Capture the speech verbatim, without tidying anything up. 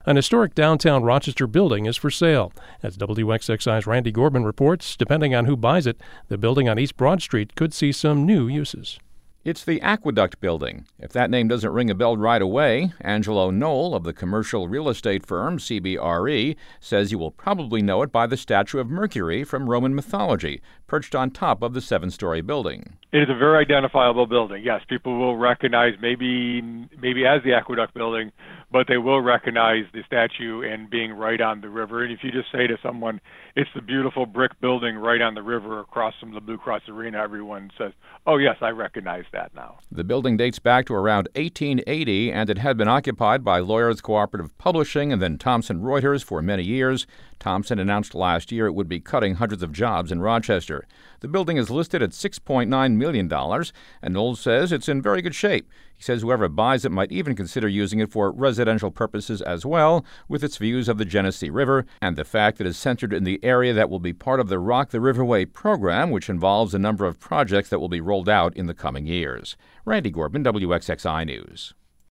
An historic downtown Rochester building is for sale. As W X X I's Randy Gorman reports, depending on who buys it, the building on East Broad Street could see some new uses. It's the Aqueduct Building. If that name doesn't ring a bell right away, Angelo Knoll of the commercial real estate firm C B R E says you will probably know it by the statue of Mercury from Roman mythology, perched on top of the seven-story building. It is a very identifiable building. Yes, people will recognize maybe maybe as the Aqueduct Building, but they will recognize the statue and being right on the river. And if you just say to someone, it's the beautiful brick building right on the river across from the Blue Cross Arena, everyone says, oh, yes, I recognize that now. The building dates back to around eighteen eighty, and it had been occupied by Lawyers Cooperative Publishing and then Thomson Reuters for many years. Thomson announced last year it would be cutting hundreds of jobs in Rochester. The building is listed at six point nine million dollars, and Knowles says it's in very good shape. He says whoever buys it might even consider using it for residential purposes as well, with its views of the Genesee River and the fact that it's centered in the area that will be part of the Rock the Riverway program, which involves a number of projects that will be rolled out in the coming years. Randy Gorman, W X X I News.